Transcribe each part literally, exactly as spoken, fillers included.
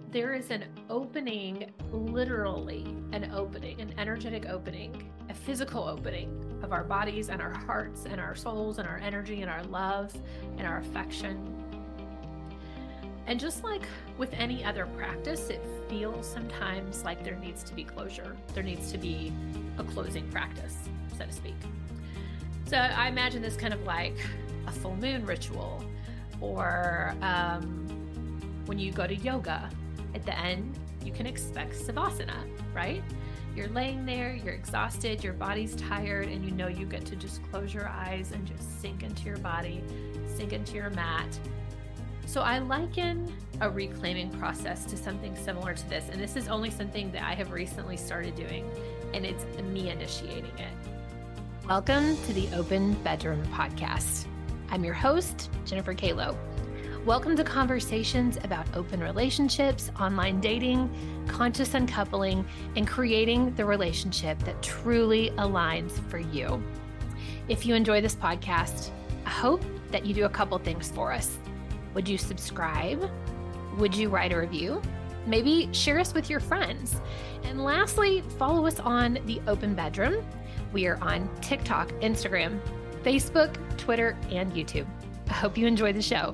there is an opening, literally an opening, an energetic opening, a physical opening of our bodies and our hearts and our souls and our energy and our love and our affection. And just like with any other practice, it feels sometimes like there needs to be closure. There needs to be a closing practice, so to speak. So I imagine this kind of like a full moon ritual, or um, when you go to yoga, at the end, you can expect Savasana, right? You're laying there, you're exhausted, your body's tired, and you know you get to just close your eyes and just sink into your body, sink into your mat. So I liken a reclaiming process to something similar to this, and this is only something that I have recently started doing, and it's me initiating it. Welcome to the Open Bedroom Podcast. I'm your host, Jennifer Kalo. Welcome to conversations about open relationships, online dating, conscious uncoupling, and creating the relationship that truly aligns for you. If you enjoy this podcast, I hope that you do a couple things for us. Would you subscribe? Would you write a review? Maybe share us with your friends. And lastly, follow us on the Open Bedroom. We are on TikTok, Instagram, Facebook, Twitter, and YouTube. I hope you enjoy the show.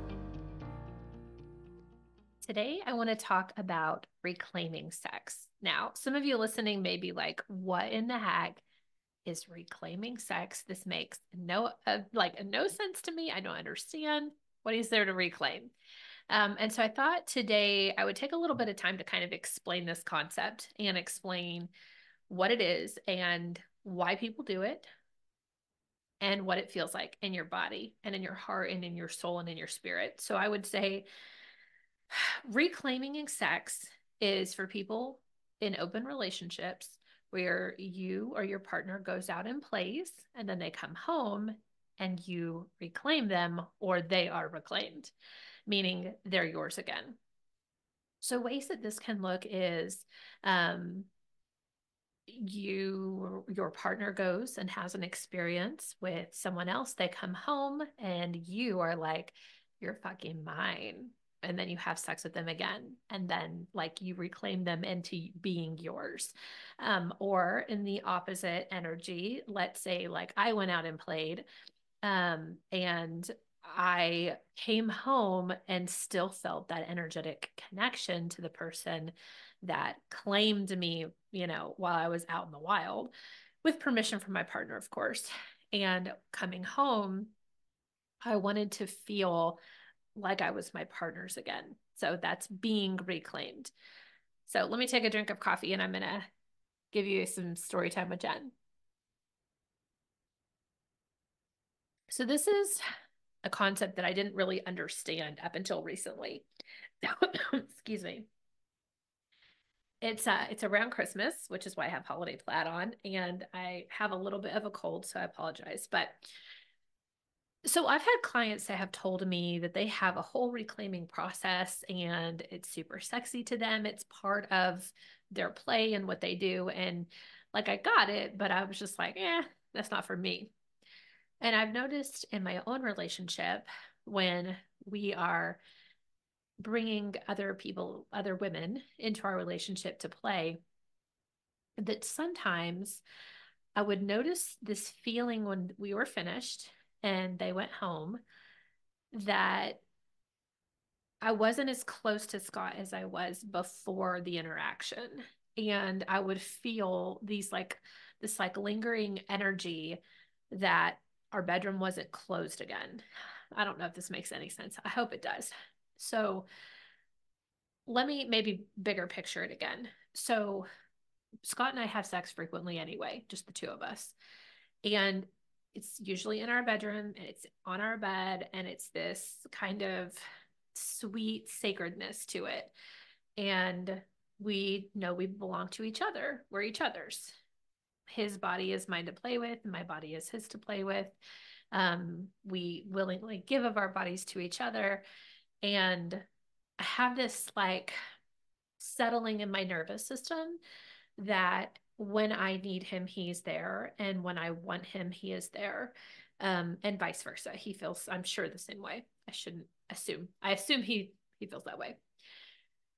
Today, I want to talk about reclaiming sex. Now, some of you listening may be like, what in the heck is reclaiming sex? This makes no, uh, like no sense to me. I don't understand. What is there to reclaim? Um, and so I thought today I would take a little bit of time to kind of explain this concept and explain what it is and why people do it and what it feels like in your body and in your heart and in your soul and in your spirit. So I would say reclaiming sex is for people in open relationships where you or your partner goes out and plays, and then they come home and you reclaim them, or they are reclaimed, meaning they're yours again. So ways that this can look is um, you, your partner goes and has an experience with someone else. They come home and you are like, you're fucking mine. And then you have sex with them again. And then like you reclaim them into being yours. Um, or in the opposite energy, let's say like I went out and played um, and I came home and still felt that energetic connection to the person that claimed me, you know, while I was out in the wild, with permission from my partner, of course. And coming home, I wanted to feel like I was my partner's again. So that's being reclaimed. So let me take a drink of coffee and I'm going to give you some story time with Jen. So this is a concept that I didn't really understand up until recently. Excuse me. It's uh it's around Christmas, which is why I have holiday plaid on, and I have a little bit of a cold, so I apologize. But so I've had clients that have told me that they have a whole reclaiming process and it's super sexy to them. It's part of their play and what they do. And like I got it, but I was just like, eh, that's not for me. And I've noticed in my own relationship when we are bringing other people, other women into our relationship to play, that sometimes I would notice this feeling when we were finished and they went home that I wasn't as close to Scott as I was before the interaction. And I would feel these like, this like lingering energy that our bedroom wasn't closed again. I don't know if this makes any sense. I hope it does. So let me maybe bigger picture it again. So Scott and I have sex frequently anyway, just the two of us. And it's usually in our bedroom and it's on our bed and it's this kind of sweet sacredness to it. And we know we belong to each other. We're each other's. His body is mine to play with, and my body is his to play with. Um, we willingly give of our bodies to each other. And I have this like settling in my nervous system that when I need him, he's there. And when I want him, he is there. Um, and vice versa. He feels, I'm sure, the same way. I shouldn't assume. I assume he he feels that way.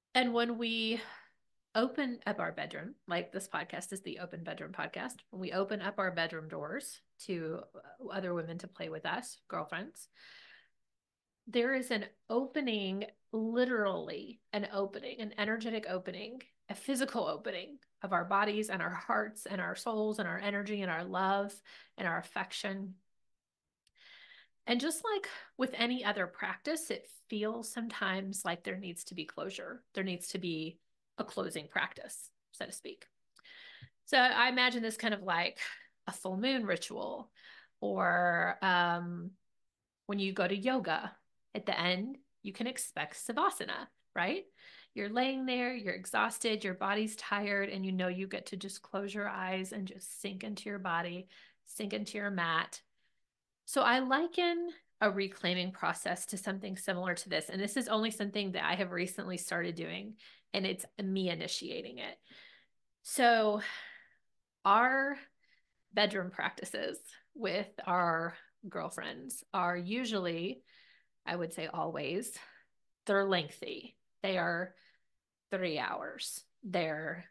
And when we open up our bedroom, like this podcast is the open bedroom podcast, when we open up our bedroom doors to other women to play with us, girlfriends, there is an opening, literally an opening, an energetic opening, a physical opening of our bodies and our hearts and our souls and our energy and our love and our affection. And just like with any other practice, it feels sometimes like there needs to be closure. There needs to be a closing practice, so to speak. So I imagine this kind of like a full moon ritual, or um, when you go to yoga, at the end, you can expect savasana, right? You're laying there, you're exhausted, your body's tired, and you know you get to just close your eyes and just sink into your body, sink into your mat. So I liken a reclaiming process to something similar to this. And this is only something that I have recently started doing, and it's me initiating it. So our bedroom practices with our girlfriends are usually, I would say always, they're lengthy. They are three hours. They're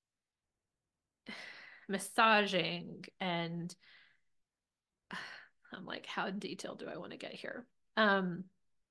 massaging and I'm like, how detailed do I want to get here? Um,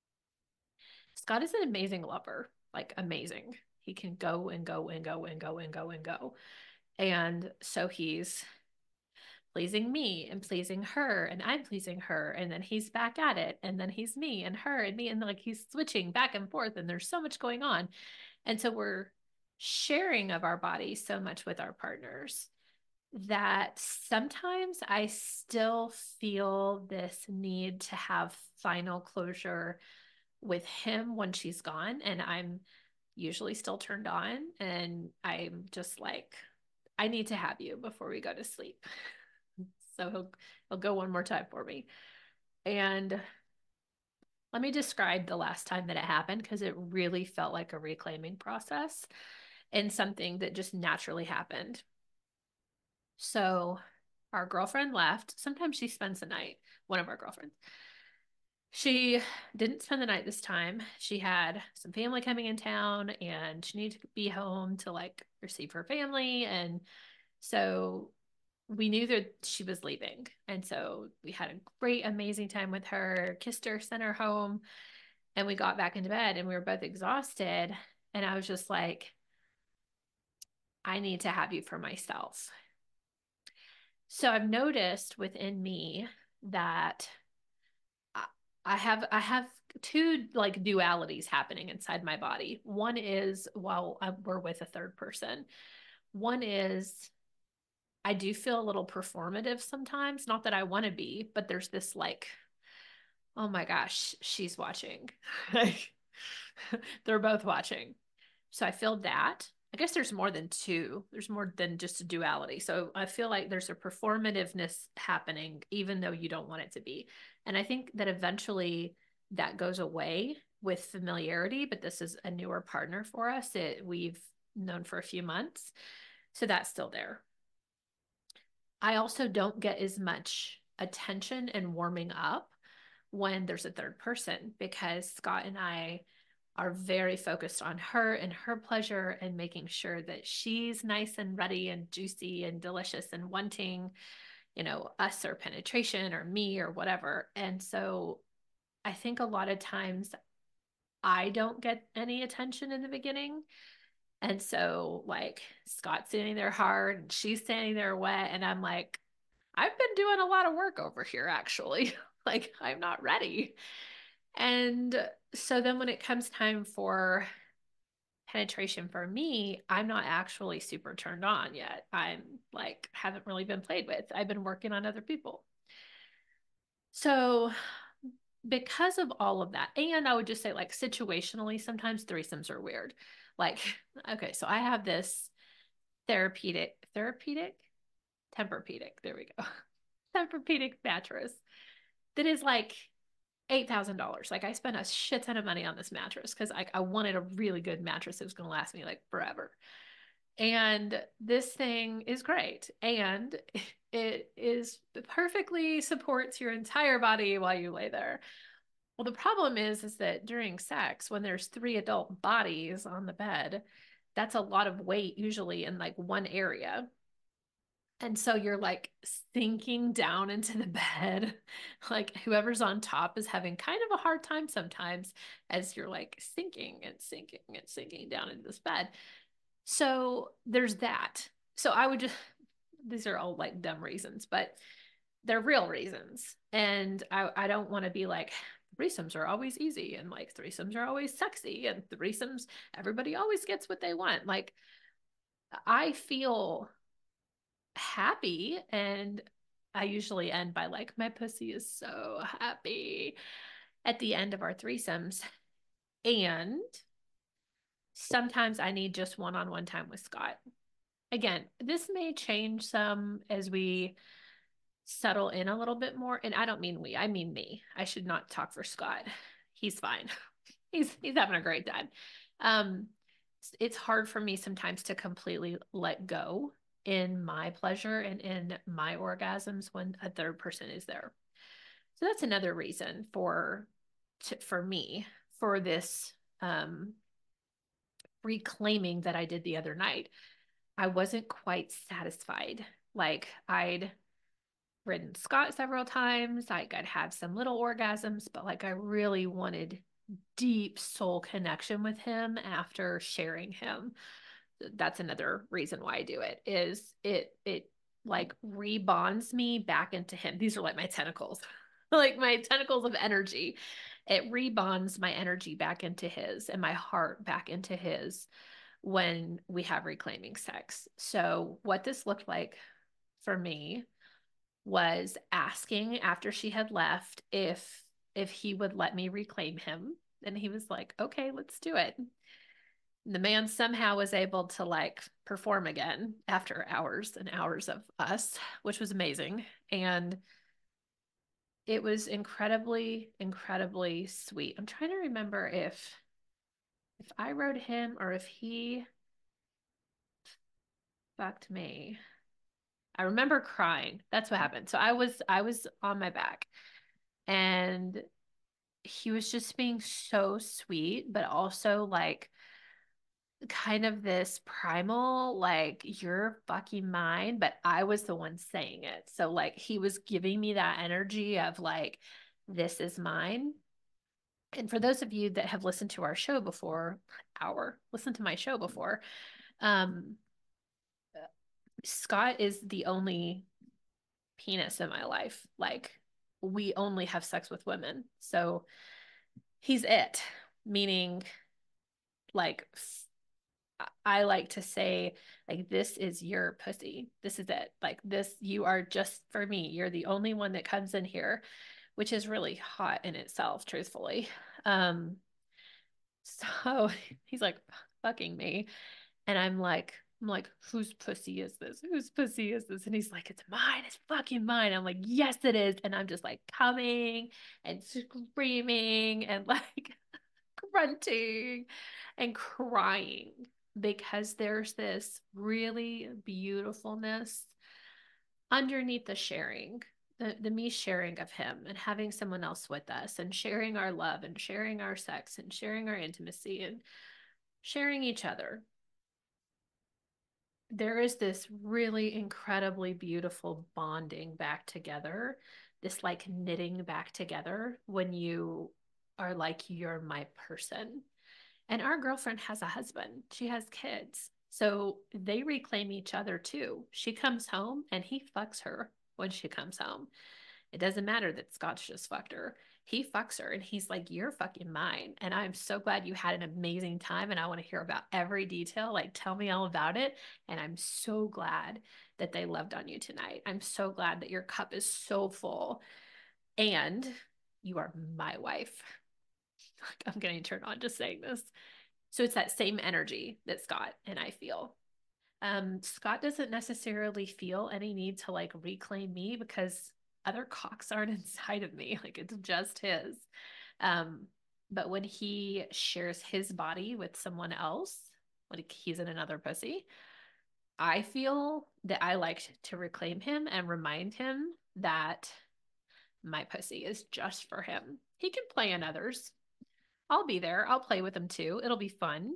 Scott is an amazing lover, like amazing. He can go and go and go and go and go and go. And so he's pleasing me and pleasing her, and I'm pleasing her, and then he's back at it, and then he's me and her and me, and like he's switching back and forth, and there's so much going on. And so we're sharing of our bodies so much with our partners that sometimes I still feel this need to have final closure with him when she's gone. And I'm usually still turned on. And I'm just like, I need to have you before we go to sleep. So he'll he'll go one more time for me. And let me describe the last time that it happened because it really felt like a reclaiming process and something that just naturally happened. So our girlfriend left. Sometimes she spends the night, one of our girlfriends. She didn't spend the night this time. She had some family coming in town and she needed to be home to like receive her family. And so we knew that she was leaving. And so we had a great, amazing time with her, kissed her, sent her home, and we got back into bed and we were both exhausted. And I was just like, I need to have you for myself. So I've noticed within me that I have I have two like dualities happening inside my body. One is while I, we're with a third person. One is I do feel a little performative sometimes. Not that I want to be, but there's this like, oh my gosh, she's watching. Like they're both watching. So I feel that. I guess there's more than two. There's more than just a duality. So I feel like there's a performativeness happening, even though you don't want it to be. And I think that eventually that goes away with familiarity, but this is a newer partner for us. It, we've known for a few months. So that's still there. I also don't get as much attention and warming up when there's a third person because Scott and I are very focused on her and her pleasure and making sure that she's nice and ready and juicy and delicious and wanting, you know, us or penetration or me or whatever. And so I think a lot of times I don't get any attention in the beginning. And so, like, Scott's standing there hard and she's standing there wet. And I'm like, I've been doing a lot of work over here, actually. Like, I'm not ready. And so then when it comes time for penetration for me, I'm not actually super turned on yet. I'm like, haven't really been played with. I've been working on other people. So, because of all of that, and I would just say, like, situationally, sometimes threesomes are weird. Like, okay, so I have this therapeutic, therapeutic, Tempur-Pedic, there we go, Tempur-Pedic mattress that is like eight thousand dollars. Like, I spent a shit ton of money on this mattress because I, I wanted a really good mattress that was going to last me like forever. And this thing is great. And it is perfectly supports your entire body while you lay there. Well, the problem is, is that during sex, when there's three adult bodies on the bed, that's a lot of weight usually in like one area. And so you're like sinking down into the bed. Like whoever's on top is having kind of a hard time sometimes as you're like sinking and sinking and sinking down into this bed. So there's that. So I would just, these are all like dumb reasons, but they're real reasons. And I, I don't want to be like, threesomes are always easy and like threesomes are always sexy and threesomes, everybody always gets what they want. Like, I feel happy and I usually end by like, my pussy is so happy at the end of our threesomes. And sometimes I need just one on one time with Scott. Again, this may change some as we settle in a little bit more. And I don't mean we, I mean me. I should not talk for Scott. He's fine. He's he's having a great time. Um, it's hard for me sometimes to completely let go in my pleasure and in my orgasms when a third person is there. So that's another reason for to, for me for this um reclaiming that I did the other night. I wasn't quite satisfied. Like I'd ridden Scott several times. Like I'd have some little orgasms, but like I really wanted deep soul connection with him after sharing him. That's another reason why I do it is it it like rebonds me back into him. These are like my tentacles. Like my tentacles of energy. It rebonds my energy back into his and my heart back into his when we have reclaiming sex. So what this looked like for me was asking after she had left if if he would let me reclaim him, and he was like, okay, let's do it. And the man somehow was able to like perform again after hours and hours of us, which was amazing. And it was incredibly incredibly sweet. I'm trying to remember if if I rode him or if he fucked me. I remember crying. That's what happened. So I was I was on my back and he was just being so sweet, but also like kind of this primal, like, you're fucking mine, but I was the one saying it. So, like, he was giving me that energy of like, this is mine. And for those of you that have listened to our show before, our listened to my show before, um, Scott is the only penis in my life. Like, we only have sex with women. So he's it, meaning like I like to say, like, this is your pussy. This is it. Like, this, you are just for me. You're the only one that comes in here, which is really hot in itself, truthfully. Um, so he's like fucking me. And I'm like, I'm like, whose pussy is this? Whose pussy is this? And he's like, it's mine. It's fucking mine. I'm like, yes, it is. And I'm just like coming and screaming and like grunting and crying because there's this really beautifulness underneath the sharing, the, the me sharing of him and having someone else with us and sharing our love and sharing our sex and sharing our intimacy and sharing each other. There is this really incredibly beautiful bonding back together, this like knitting back together when you are like, you're my person. And our girlfriend has a husband, she has kids. So they reclaim each other too. She comes home and he fucks her when she comes home. It doesn't matter that Scott's just fucked her. He fucks her and he's like, you're fucking mine. And I'm so glad you had an amazing time. And I want to hear about every detail. Like, tell me all about it. And I'm so glad that they loved on you tonight. I'm so glad that your cup is so full and you are my wife. I'm getting turned on just saying this. So it's that same energy that Scott and I feel. Um, Scott doesn't necessarily feel any need to like reclaim me because other cocks aren't inside of me. Like it's just his. Um, but when he shares his body with someone else, like he's in another pussy, I feel that I like to reclaim him and remind him that my pussy is just for him. He can play in others. I'll be there. I'll play with him too. It'll be fun.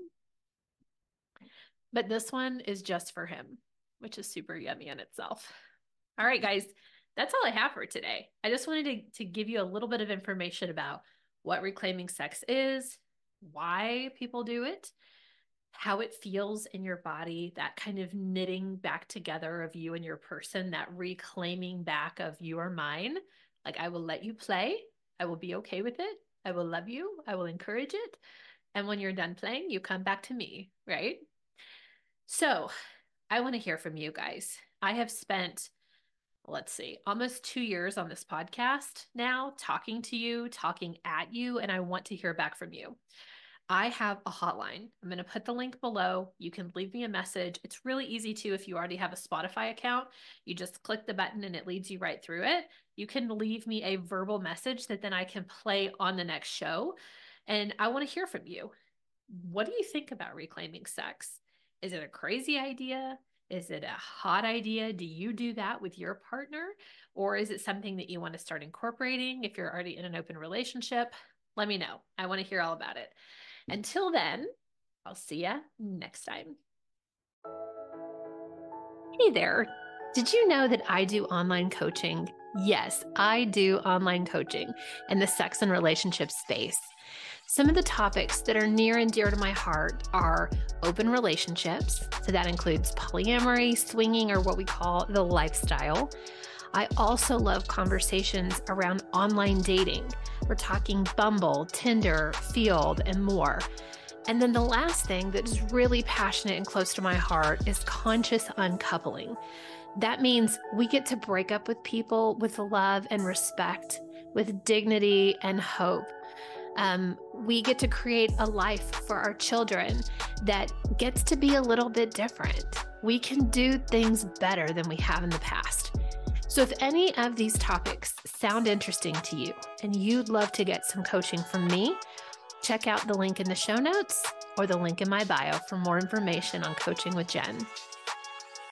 But this one is just for him, which is super yummy in itself. All right, guys, that's all I have for today. I just wanted to, to give you a little bit of information about what reclaiming sex is, why people do it, how it feels in your body, that kind of knitting back together of you and your person, that reclaiming back of you are mine. Like, I will let you play. I will be okay with it. I will love you. I will encourage it. And when you're done playing, you come back to me, right? So I want to hear from you guys. I have spent, let's see, almost two years on this podcast now, talking to you, talking at you, and I want to hear back from you. I have a hotline. I'm going to put the link below. You can leave me a message. It's really easy to, if you already have a Spotify account, you just click the button and it leads you right through it. You can leave me a verbal message that then I can play on the next show. And I want to hear from you. What do you think about reclaiming sex? Is it a crazy idea? Is it a hot idea? Do you do that with your partner? Or is it something that you want to start incorporating if you're already in an open relationship? Let me know. I want to hear all about it. Until then, I'll see ya next time. Hey there. Did you know that I do online coaching? Yes, I do online coaching in the sex and relationship space. Some of the topics that are near and dear to my heart are open relationships. So that includes polyamory, swinging, or what we call the lifestyle. I also love conversations around online dating. We're talking Bumble, Tinder, Field, and more. And then the last thing that is really passionate and close to my heart is conscious uncoupling. That means we get to break up with people with love and respect, with dignity and hope. Um, we get to create a life for our children that gets to be a little bit different. We can do things better than we have in the past. So if any of these topics sound interesting to you and you'd love to get some coaching from me, check out the link in the show notes or the link in my bio for more information on Coaching with Jen.